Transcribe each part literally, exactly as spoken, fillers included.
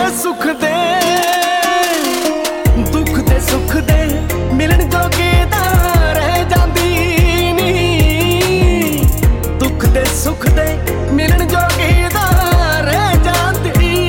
सुख दे, दुख दे सुख दे मिलन जोगी तां रह जांदी नी। दुख दे सुख दे मिलन जोगी तां रह जांदी।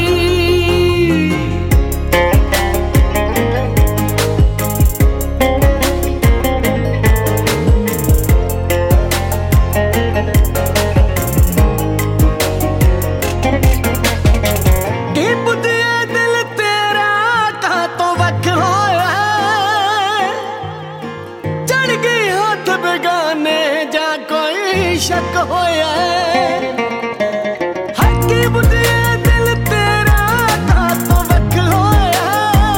शक होया हकी बुझे दिल तेरा का तो वक होया।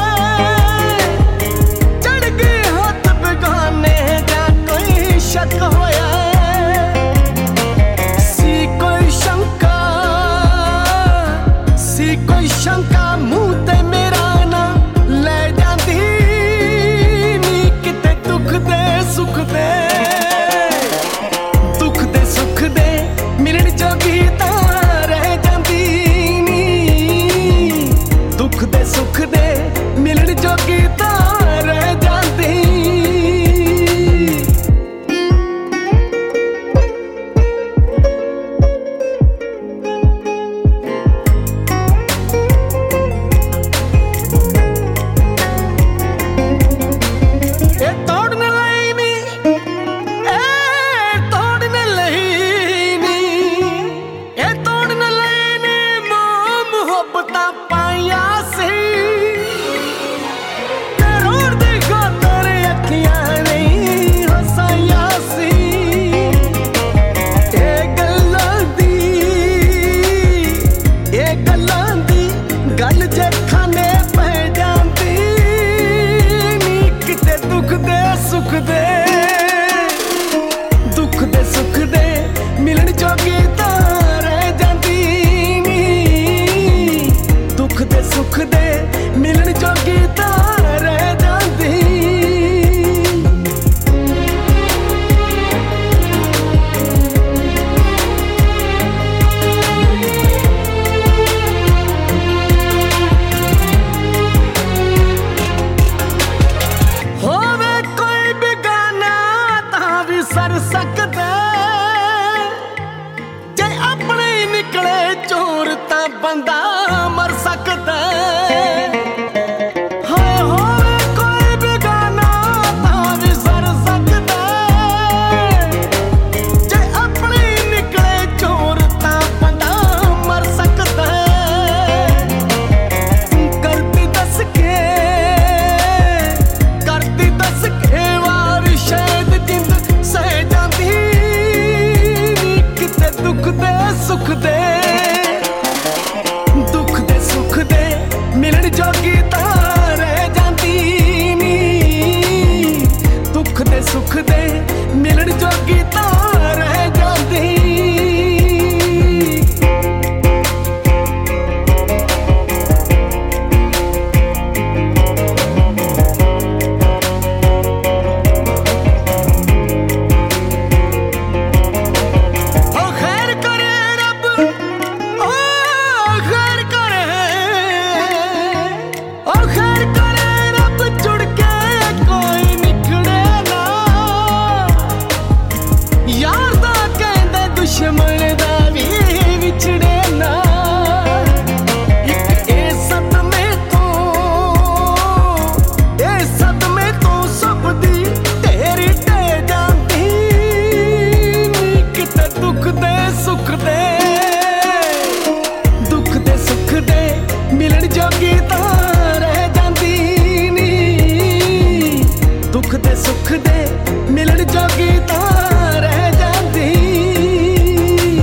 चढ़ गए हाथ बेगाने जा कोई शक होया। सी कोई शंका सी कोई शंका मुंह ते मेरा ना ले जांदी नी। किते दुख दे सुख दे मिलन जोगी तां रह जांदी नी। दुख दे सुख दे मिलन जोगी तां रह जांदी। ए तोड़ने लई नी ए तोड़ने लई गल जे खाने पै जांदी नी। किते दुख दे सुख दे दुख दे सुख दे मिलन जोगी तां रह जांदी नी। दुख दे सुख दे मिलन जोगी तां रह जांदी। सर सकदा जे अपने निकले चोर तां बंदा मर सकदा। हाय होवे कोई बेगाना तां भी सर सकदा जे अपने निकले चोर तां बंदा मर सकदा। गलती दस के करती दस के वार शायद जिंद सह जांदी। किते दुख दे सुख दे दुख दे सुख दे मिलन जोगी तां रह जांदी नी। दुख दे सुख दे मिलन जोगी तां रह जांदी। मिलन जोगी तां रह जांदी नी। दुख दे सुख दे मिलन जोगी तां रह जांदी।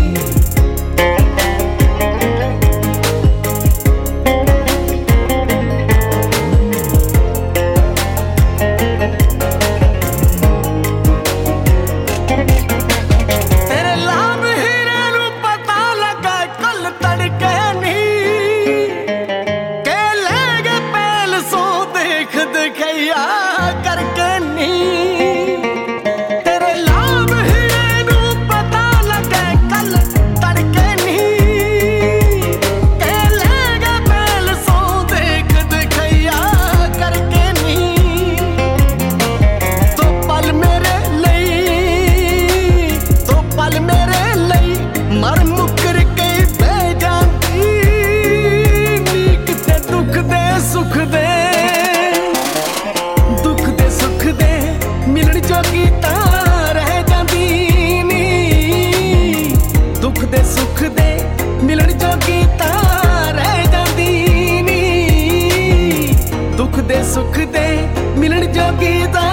दे सुख दे मिलन जोगी तां